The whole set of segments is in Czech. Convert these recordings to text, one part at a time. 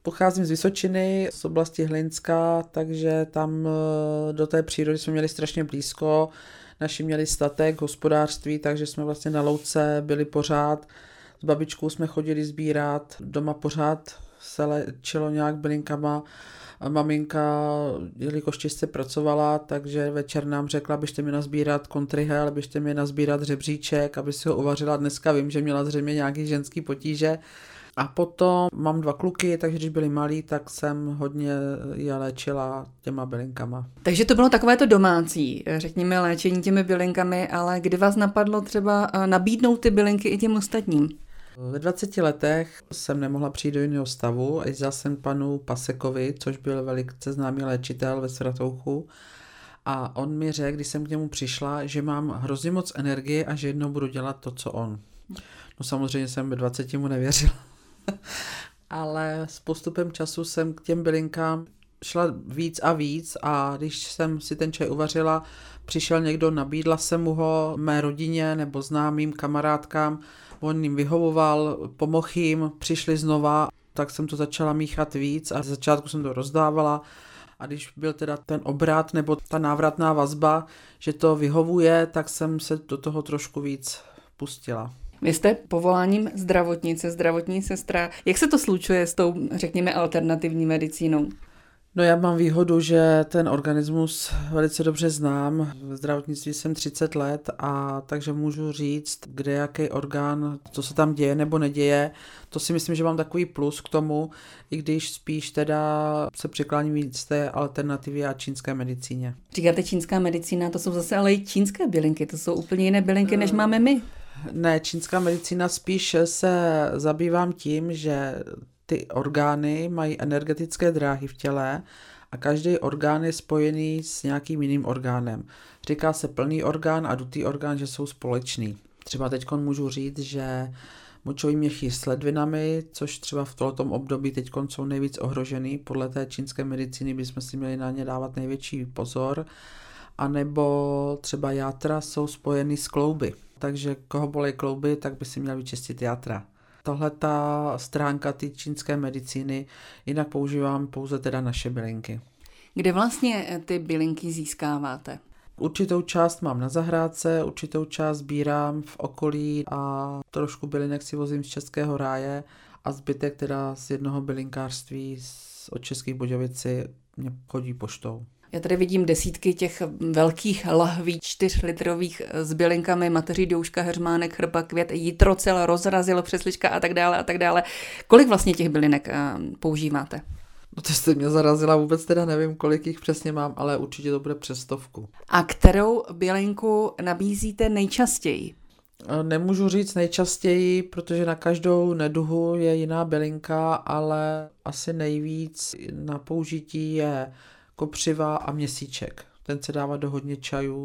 Pocházím z Vysočiny, z oblasti Hlinska, takže tam do té přírody jsme měli strašně blízko. Naši měli statek, hospodářství, takže jsme vlastně na louce byli pořád. S babičkou jsme chodili sbírat, doma pořád se léčilo nějak bylinkama. Maminka, jelikož těžce pracovala, takže večer nám řekla, abyste mi nazbírat kontrihel, abyste mi nazbírat řebříček, aby si ho uvařila. Dneska vím, že měla zřejmě nějaký ženský potíže. A potom mám 2 kluky, takže když byli malí, tak jsem hodně je léčila těma bylinkama. Takže to bylo takové to domácí, řekněme, léčení těmi bylinkami, ale kdy vás napadlo třeba nabídnout ty bylinky i těm ostatním? Ve 20 letech jsem nemohla přijít do jiného stavu a jezdila jsem k panu Pasekovi, což byl velice známý léčitel ve Svatouchu. A on mi řekl, když jsem k němu přišla, že mám hrozně moc energie a že jednou budu dělat to, co on. No samozřejmě jsem ve 20 mu nevěřila. Ale s postupem času jsem k těm bylinkám šla víc a víc a když jsem si ten čaj uvařila, přišel někdo, nabídla jsem mu ho mé rodině nebo známým kamarádkám, on jim vyhovoval, pomohl jim, přišli znova, tak jsem to začala míchat víc a z začátku jsem to rozdávala a když byl teda ten obrat nebo ta návratná vazba, že to vyhovuje, tak jsem se do toho trošku víc pustila. Vy jste povoláním zdravotnice, zdravotní sestra. Jak se to slučuje s tou, řekněme, alternativní medicínou? No já mám výhodu, že ten organismus velice dobře znám. V zdravotnictví jsem 30 let a takže můžu říct, kde jaký orgán, co se tam děje nebo neděje. To si myslím, že mám takový plus k tomu, i když spíš teda se přikláním víc té alternativě a čínské medicíně. Říkáte čínská medicína, to jsou zase ale i čínské bylinky, to jsou úplně jiné bylinky, než máme my. Ne, čínská medicína spíš se zabývám tím, že ty orgány mají energetické dráhy v těle a každý orgán je spojený s nějakým jiným orgánem. Říká se plný orgán a dutý orgán, že jsou společný. Třeba teď můžu říct, že močový měchýř s ledvinami, což třeba v tomto období teď jsou nejvíc ohrožený. Podle té čínské medicíny bychom si měli na ně dávat největší pozor. A nebo třeba játra jsou spojeny s klouby. Takže koho bolej klouby, tak by si měl vyčistit játra. Tahle ta stránka té čínské medicíny, jinak používám pouze teda naše bylinky. Kde vlastně ty bylinky získáváte? Určitou část mám na zahrádce, určitou část sbírám v okolí a trošku bylinek si vozím z Českého ráje a zbytek teda z jednoho bylinkářství od Českých Budějovici mě chodí poštou. Já tady vidím desítky těch velkých lahví 4litrových s bylinkami, mateří douška, heřmánek, chrpa, květ, jitrocel, rozrazil, přeslička a tak dále a tak dále. Kolik vlastně těch bylinek používáte? No to jste mě zarazila, vůbec teda nevím, kolik jich přesně mám, ale určitě to bude přes 100. A kterou bylinku nabízíte nejčastěji? Nemůžu říct nejčastěji, protože na každou neduhu je jiná bylinka, ale asi nejvíc na použití je kopřiva a měsíček. Ten se dává do hodně čajů,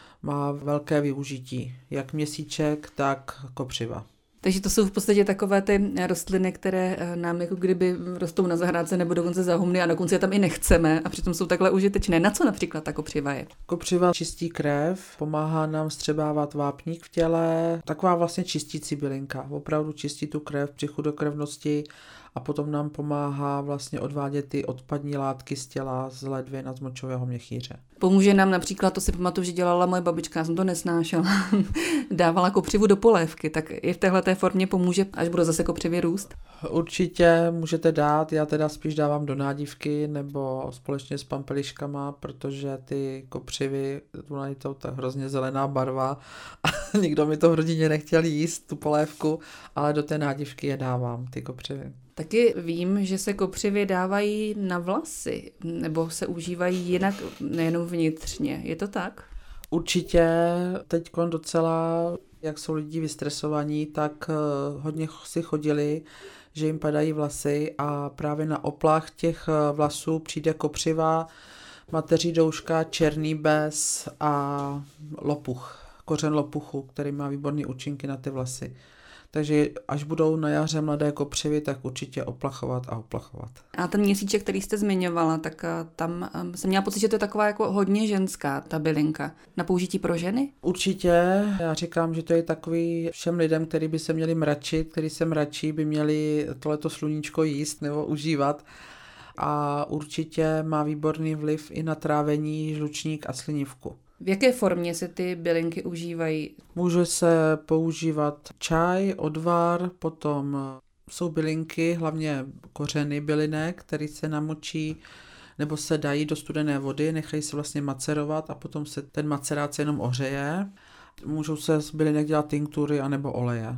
má velké využití. Jak měsíček, tak kopřiva. Takže to jsou v podstatě takové ty rostliny, které nám jako kdyby rostou na zahrádce nebo dokonce za humny a dokonce je tam i nechceme a přitom jsou takhle užitečné. Na co například ta kopřiva je? Kopřiva čistí krev, pomáhá nám vstřebávat vápník v těle, taková vlastně čistící bylinka. Opravdu čistí tu krev při chudokrevnosti a potom nám pomáhá vlastně odvádět ty odpadní látky z těla, z ledvin a z močového měchýře. Pomůže nám například, to si pamatuju, že dělala moje babička, já jsem to nesnášela, dávala kopřivu do polévky, tak i v téhleté formě pomůže, až bude zase kopřivě růst? Určitě můžete dát, já teda spíš dávám do nádívky nebo společně s pampeliškama, protože ty kopřivy, ona je to ta hrozně zelená barva a nikdo mi to v rodině nechtěl jíst, tu polévku, ale do té nádívky je dávám, ty kopřivy. Taky vím, že se kopřivy dávají na vlasy, nebo se užívají jinak, nejenom vnitřně. Je to tak? Určitě teďkon docela, jak jsou lidi vystresovaní, tak hodně si chodili, že jim padají vlasy a právě na oplach těch vlasů přijde kopřiva, mateří douška, černý bez a lopuch, kořen lopuchu, který má výborné účinky na ty vlasy. Takže až budou na jaře mladé kopřivy, tak určitě oplachovat a oplachovat. A ten měsíček, který jste zmiňovala, tak tam jsem měla pocit, že to je taková jako hodně ženská ta bylinka. Na použití pro ženy? Určitě. Já říkám, že to je takový všem lidem, kteří by se měli mračit, kteří se mračí, by měli tohleto sluníčko jíst nebo užívat. A určitě má výborný vliv i na trávení, žlučník a slinivku. V jaké formě se ty bylinky užívají? Může se používat čaj, odvar, potom jsou bylinky, hlavně kořeny bylinek, které se namočí nebo se dají do studené vody, nechají se vlastně macerovat a potom se ten macerát se jenom ohřeje. Můžou se z bylinek dělat tinktury anebo oleje.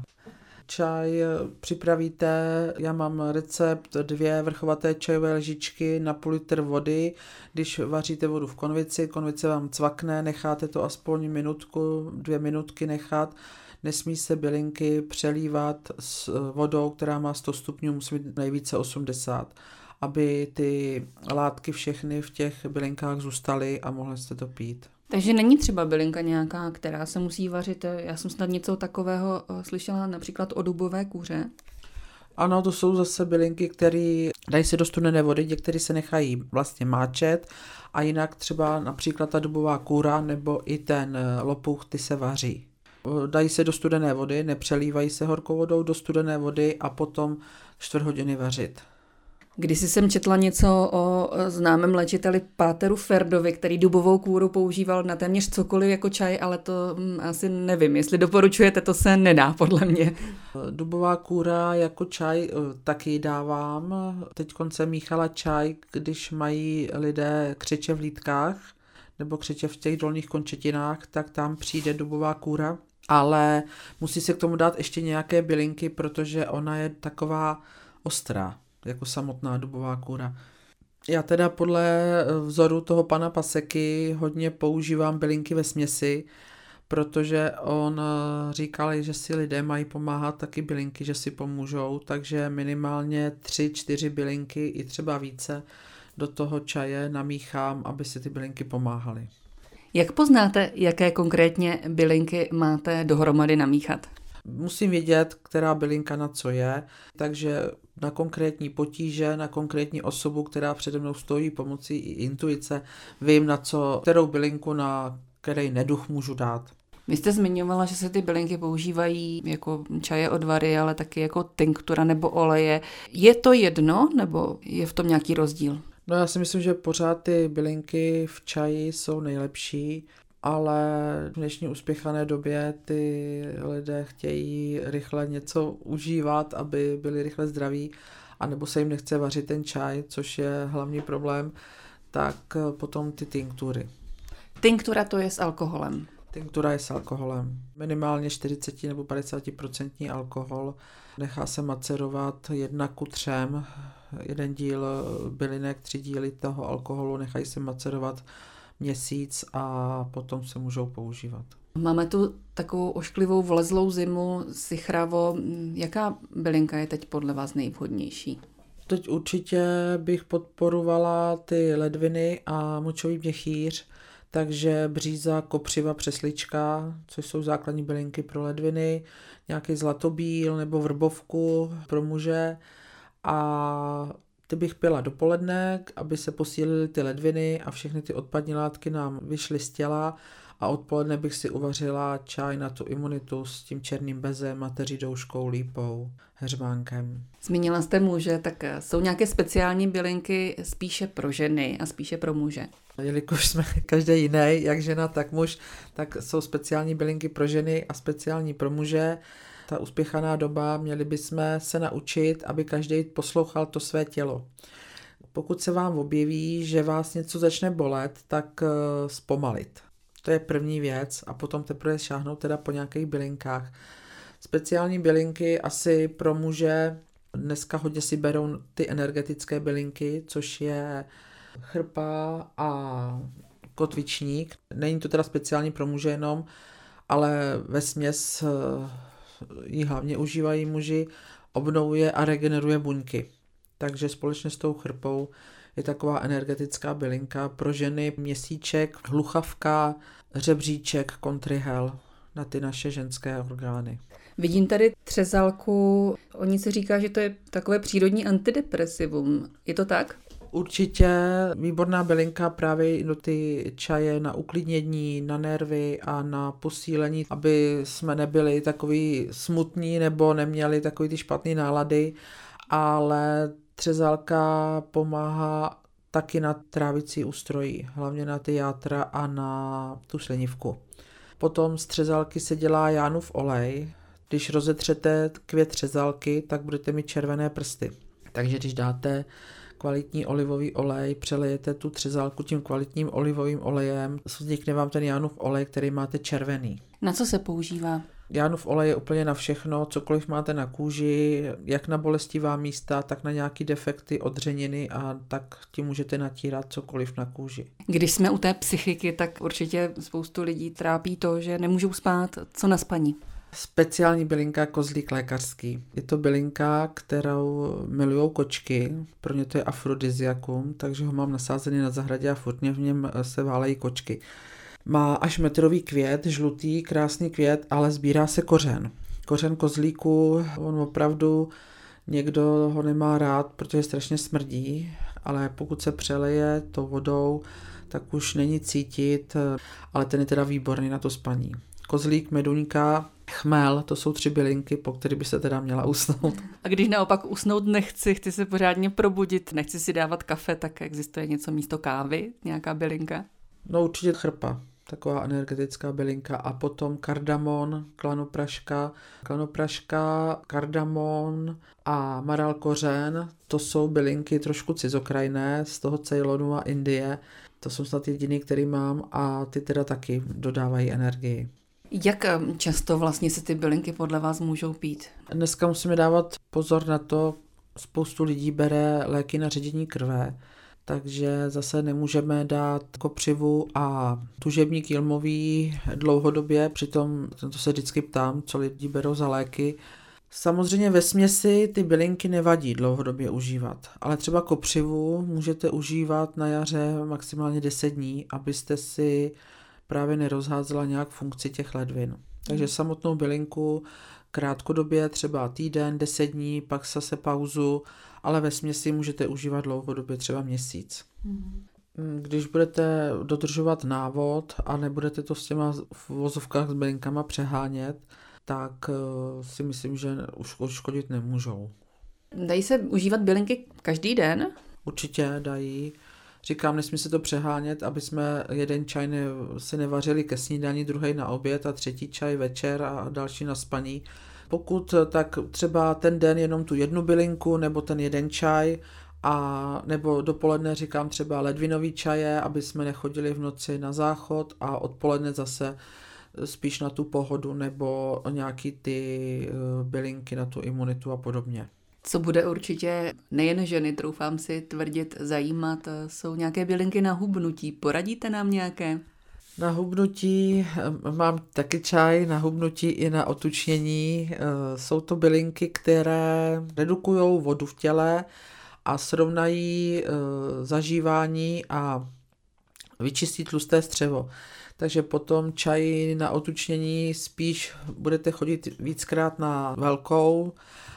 Čaj připravíte, já mám recept 2 vrchovaté čajové lžičky na půl litr vody. Když vaříte vodu v konvici, konvice vám cvakne, necháte to aspoň minutku, 2 minutky nechat. Nesmí se bylinky přelívat s vodou, která má 100 stupňů, musí být nejvíce 80, aby ty látky všechny v těch bylinkách zůstaly a mohli jste to pít. Takže není třeba bylinka nějaká, která se musí vařit. Já jsem snad něco takového slyšela například o dubové kůře. Ano, to jsou zase bylinky, které dají se do studené vody, některé se nechají vlastně máčet a jinak třeba například ta dubová kůra nebo i ten lopuch, ty se vaří. Dají se do studené vody, nepřelívají se horkou vodou do studené vody a potom 4 hodiny vařit. Když jsem četla něco o známém léčiteli Páteru Ferdovi, který dubovou kůru používal na téměř cokoliv jako čaj, ale to asi nevím, jestli doporučujete, to se nedá podle mě. Dubová kůra jako čaj taky dávám. Teď jsem míchala čaj, když mají lidé křeče v lítkách nebo křeče v těch dolních končetinách, tak tam přijde dubová kůra. Ale musí se k tomu dát ještě nějaké bylinky, protože ona je taková ostrá, jako samotná dubová kůra. Já teda podle vzoru toho pana Paseky hodně používám bylinky ve směsi, protože on říkal, že si lidé mají pomáhat taky bylinky, že si pomůžou, takže minimálně 3-4 bylinky i třeba více do toho čaje namíchám, aby si ty bylinky pomáhaly. Jak poznáte, jaké konkrétně bylinky máte dohromady namíchat? Musím vědět, která bylinka na co je, takže na konkrétní potíže, na konkrétní osobu, která přede mnou stojí, pomocí i intuice, vím, na co, kterou bylinku, na který neduch můžu dát. Vy jste zmiňovala, že se ty bylinky používají jako čaje, odvary, ale taky jako tinktura nebo oleje. Je to jedno, nebo je v tom nějaký rozdíl? No já si myslím, že pořád ty bylinky v čaji jsou nejlepší, ale v dnešní uspěchané době ty lidé chtějí rychle něco užívat, aby byli rychle zdraví, anebo se jim nechce vařit ten čaj, což je hlavní problém, tak potom ty tinktury. Tinktura to je s alkoholem. Tinktura je s alkoholem. Minimálně 40 nebo 50% alkohol. Nechá se macerovat 1:3. 1 díl bylinek, 3 díly toho alkoholu nechají se macerovat měsíc a potom se můžou používat. Máme tu takovou ošklivou vlezlou zimu, sichravo. Jaká bylinka je teď podle vás nejvhodnější? Teď určitě bych podporovala ty ledviny a močový měchýř, takže bříza, kopřiva, přeslička, což jsou základní bylinky pro ledviny, nějaký zlatobíl nebo vrbovku pro muže a ty bych pila dopoledne, aby se posílily ty ledviny a všechny ty odpadní látky nám vyšly z těla a odpoledne bych si uvařila čaj na tu imunitu s tím černým bezem, mateří douškou, lípou, heřmánkem. Zmínila jste muže, tak jsou nějaké speciální bylinky spíše pro ženy a spíše pro muže? Jelikož jsme každý jiný, jak žena, tak muž, tak jsou speciální bylinky pro ženy a speciální pro muže. Ta uspěchaná doba, měli bychom se naučit, aby každý poslouchal to své tělo. Pokud se vám objeví, že vás něco začne bolet, tak zpomalit. To je první věc a potom teprve šáhnout teda po nějakých bylinkách. Speciální bylinky asi pro muže, dneska hodně si berou ty energetické bylinky, což je chrpa a kotvičník. Není to teda speciální pro muže jenom, ale vesměs ji hlavně užívají muži, obnovuje a regeneruje buňky. Takže společně s tou chrpou je taková energetická bylinka pro ženy měsíček, hluchavka, řebříček, kontrihel. na ty naše ženské orgány. Vidím tady třezalku, oni se říká, že to je takové přírodní antidepresivum. Je to tak? Určitě výborná bylinka právě do ty čaje na uklidnění, na nervy a na posílení, aby jsme nebyli takový smutní nebo neměli takový ty špatné nálady, ale třezalka pomáhá taky na trávicí ústrojí, hlavně na ty játra a na tu slinivku. Potom z třezalky se dělá Jánův olej. Když rozetřete květ třezalky, tak budete mít červené prsty. Takže když dáte kvalitní olivový olej, přelejete tu třezalku tím kvalitním olivovým olejem, vznikne vám ten Jánův olej, který máte červený. Na co se používá? Jánův olej je úplně na všechno, cokoliv máte na kůži, jak na bolestivá místa, tak na nějaký defekty, odřeniny a tak tím můžete natírat cokoliv na kůži. Když jsme u té psychiky, tak určitě spoustu lidí trápí to, že nemůžou spát. Co na spaní? Speciální bylinka kozlík lékařský. Je to bylinka, kterou milujou kočky, pro ně to je afrodiziakum, takže ho mám nasázený na zahradě a furt v něm se válejí kočky. Má až metrový květ, žlutý, krásný květ, ale sbírá se kořen. Kořen kozlíku, on opravdu někdo ho nemá rád, protože strašně smrdí, ale pokud se přeleje to vodou, tak už není cítit, ale ten je teda výborný na to spaní. Kozlík, meduňka, chmel, to jsou 3 bylinky, po kterých by se teda měla usnout. A když naopak usnout nechci, chci se pořádně probudit, nechci si dávat kafe, tak existuje něco místo kávy, nějaká bylinka? No určitě chrpa, taková energetická bylinka a potom kardamon, klanopraška, kardamon a maral kořen, to jsou bylinky trošku cizokrajné z toho Ceylonu a Indie, to jsou snad jediný, který mám a ty teda taky dodávají energii. Jak často vlastně se ty bylinky podle vás můžou pít? Dneska musíme dávat pozor na to, spoustu lidí bere léky na ředění krve, takže zase nemůžeme dát kopřivu a tužebník jilmový dlouhodobě, přitom to se vždycky ptám, co lidi berou za léky. Samozřejmě ve směsi ty bylinky nevadí dlouhodobě užívat, ale třeba kopřivu můžete užívat na jaře maximálně 10 dní, abyste si právě nerozházela nějak funkci těch ledvin. Takže samotnou bylinku krátkodobě, třeba týden, 10 dní, pak zase pauzu, ale ve směsi můžete užívat dlouhodobě, třeba měsíc. Když budete dodržovat návod a nebudete to s těma v vozovkách s bylinkama přehánět, tak si myslím, že už škodit nemůžou. Dají se užívat bylinky každý den? Určitě dají. Říkám, nesmí se to přehánět, aby jsme jeden čaj si nevařili ke snídani, druhý na oběd a třetí čaj večer a další na spaní. Pokud tak třeba ten den jenom tu jednu bylinku nebo ten jeden čaj a nebo dopoledne říkám třeba ledvinový čaje, aby jsme nechodili v noci na záchod a odpoledne zase spíš na tu pohodu nebo nějaký ty bylinky na tu imunitu a podobně. Co bude určitě nejen ženy, troufám si tvrdit, zajímat, jsou nějaké bylinky na hubnutí. Poradíte nám nějaké? Na hubnutí mám taky čaj, na hubnutí i na otučnění. Jsou to bylinky, které redukují vodu v těle a srovnají zažívání a vyčistí tlusté střevo. Takže potom čaj na otučnění spíš budete chodit víckrát na velkou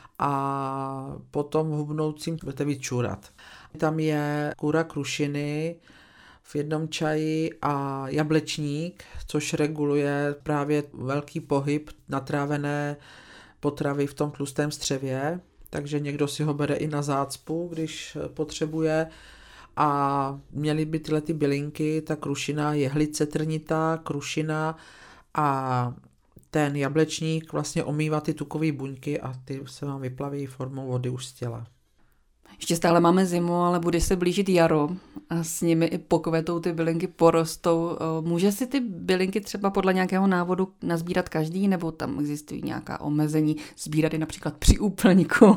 a potom hubnoucím budete víc čůrat. Tam je kůra krušiny v jednom čaji a jablečník, což reguluje právě velký pohyb natrávené potravy v tom tlustém střevě, takže někdo si ho bere i na zácpu, když potřebuje. A měly by tyhle ty bylinky, ta krušina, jehlice trnitá, krušina a ten jablečník vlastně omývá ty tukové buňky a ty se vám vyplaví formou vody už z těla. Ještě stále máme zimu, ale bude se blížit jaro a s nimi i pokvetou ty bylinky porostou. Může si ty bylinky třeba podle nějakého návodu nazbírat každý, nebo tam existují nějaká omezení sbírat je například při úplňku?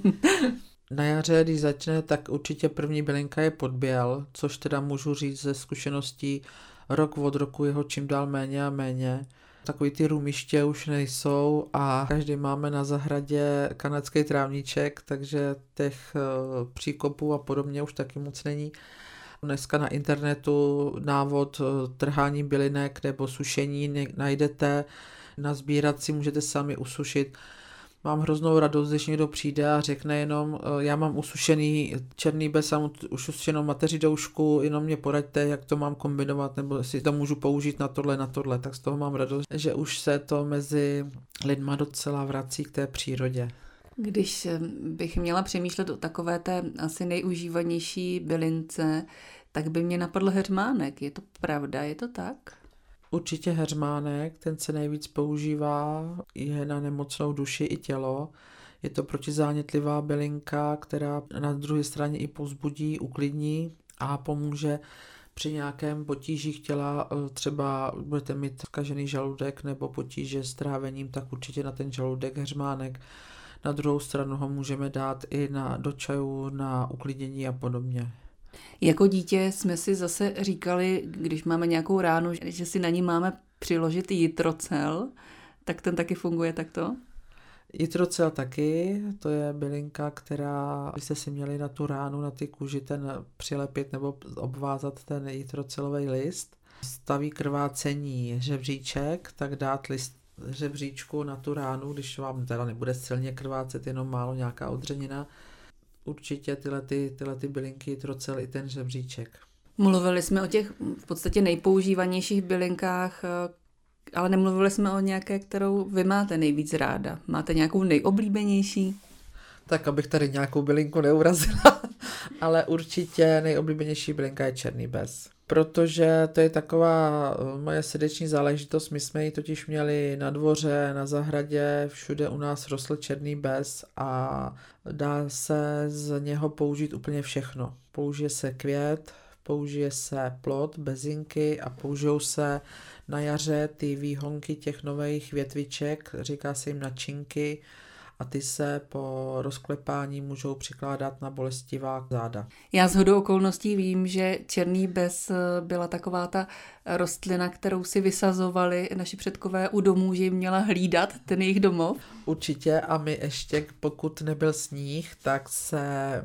Na jaře, když začne, tak určitě první bylinka je podběl, což teda můžu říct ze zkušeností rok od roku jeho čím dál méně a méně. Takový ty rumiště už nejsou a každý máme na zahradě kanadský trávníček, takže těch příkopů a podobně už taky moc není. Dneska na internetu návod trhání bylinek nebo sušení najdete. Nazbírat si můžete sami usušit. Mám hroznou radost, když někdo přijde a řekne jenom, já mám usušený černý bez, mám usušenou mateří doušku, jenom mě poraďte, jak to mám kombinovat, nebo si to můžu použít na tohle, tak z toho mám radost, že už se to mezi lidma docela vrací k té přírodě. Když bych měla přemýšlet o takové té asi nejužívanější bylince, tak by mě napadl heřmánek. Je to pravda, je to tak? Určitě heřmánek, ten se nejvíc používá, je na nemocnou duši i tělo. Je to protizánětlivá bylinka, která na druhé straně i povzbudí, uklidní a pomůže při nějakém potížích těla, třeba budete mít zkažený žaludek nebo potíže s trávením, tak určitě na ten žaludek heřmánek. Na druhou stranu ho můžeme dát i do čaju na uklidnění a podobně. Jako dítě jsme si zase říkali, když máme nějakou ránu, že si na ní máme přiložit jitrocel, tak ten taky funguje takto? Jitrocel taky, to je bylinka, která byste si měli na tu ránu, na ty kůži ten přilepit nebo obvázat ten jitrocelový list. Staví krvácení žebříček, tak dát list žebříčku na tu ránu, když vám teda nebude silně krvácet, jenom málo nějaká odřenina. Určitě tyhle bylinky, jitrocel i ten žebříček. Mluvili jsme o těch v podstatě nejpoužívanějších bylinkách, ale nemluvili jsme o nějaké, kterou vy máte nejvíc ráda. Máte nějakou nejoblíbenější? Tak, abych tady nějakou bylinku neurazila, ale určitě nejoblíbenější bylinka je černý bez. Protože to je taková moje srdeční záležitost, my jsme ji totiž měli na dvoře, na zahradě, všude u nás rostl černý bez a dá se z něho použít úplně všechno. Použije se květ, použije se plod, bezinky a použijou se na jaře ty výhonky těch nových větviček, říká se jim načinky, a ty se po rozklepání můžou přikládat na bolestivá záda. Já shodou okolností vím, že černý bez byla taková ta rostlina, kterou si vysazovali naši předkové u domů, že jim měla hlídat ten jejich domov. Určitě a my ještě, pokud nebyl sníh, tak se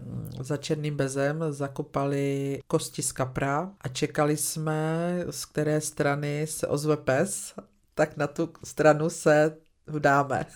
za černým bezem zakopali kosti z kapra a čekali jsme, z které strany se ozve pes, tak na tu stranu se vdáme.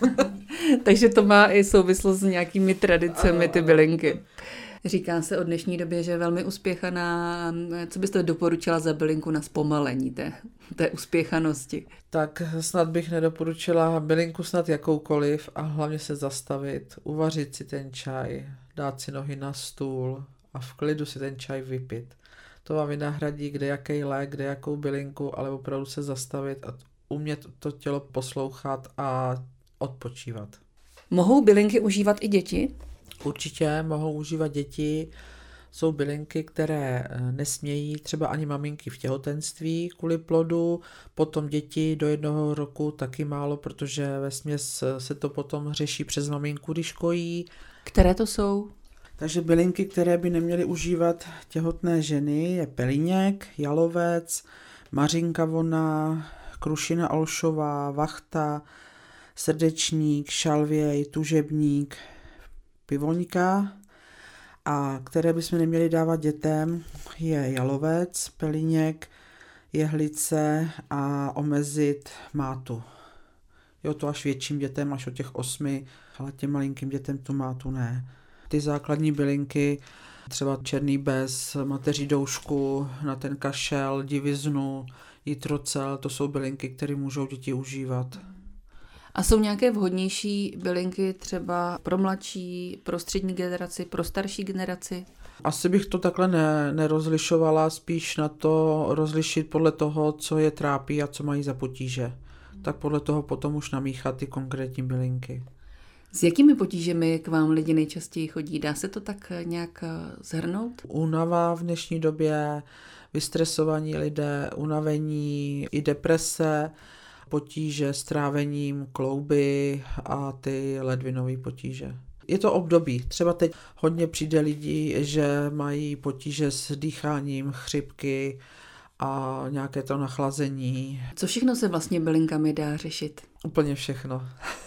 Takže to má i souvislost s nějakými tradicemi ty bylinky. Říká se o dnešní době, že je velmi uspěchaná. Co byste doporučila za bylinku na zpomalení té uspěchanosti? Tak snad bych nedoporučila bylinku snad jakoukoliv a hlavně se zastavit, uvařit si ten čaj, dát si nohy na stůl a v klidu si ten čaj vypít. To vám vynahradí kdejaký lék, kdejakou bylinku, ale opravdu se zastavit a umět to tělo poslouchat a odpočívat. Mohou bylinky užívat i děti? Určitě mohou užívat děti. Jsou bylinky, které nesmějí třeba ani maminky v těhotenství kvůli plodu, potom děti do 1 roku taky málo, protože vesměs se to potom řeší přes maminku, když kojí. Které to jsou? Takže bylinky, které by neměly užívat těhotné ženy, je pelíněk, jalovec, mařinka vona, krušina olšová, vachta, srdečník, šalvěj, tužebník, pivoňka, a které bychom neměli dávat dětem, je jalovec, pelíněk, jehlice a omezit mátu. Jo, to až větším dětem, až od těch 8, ale těm malinkým dětem tu mátu ne. Ty základní bylinky, třeba černý bez, mateří doušku, na ten kašel, diviznu, jitrocel, to jsou bylinky, které můžou děti užívat. A jsou nějaké vhodnější bylinky třeba pro mladší, pro střední generaci, pro starší generaci? Asi bych to takhle nerozlišovala, spíš na to rozlišit podle toho, co je trápí a co mají za potíže. Tak podle toho potom už namíchat ty konkrétní bylinky. S jakými potížemi k vám lidi nejčastěji chodí? Dá se to tak nějak shrnout? Únava v dnešní době, vystresovaní lidé, unavení, i deprese, potíže s trávením, klouby a ty ledvinové potíže. Je to období. Třeba teď hodně přijde lidí, že mají potíže s dýcháním, chřipky a nějaké to nachlazení. Co všechno se vlastně bylinkami dá řešit? Úplně všechno.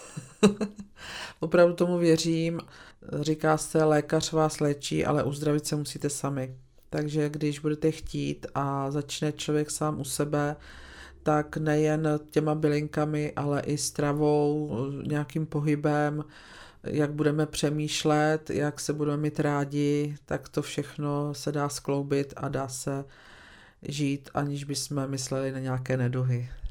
Opravdu tomu věřím. Říká se, lékař vás léčí, ale uzdravit se musíte sami. Takže když budete chtít a začne člověk sám u sebe, tak nejen těma bylinkami, ale i stravou, nějakým pohybem, jak budeme přemýšlet, jak se budeme mít rádi, tak to všechno se dá skloubit a dá se žít, aniž bychom mysleli na nějaké neduhy.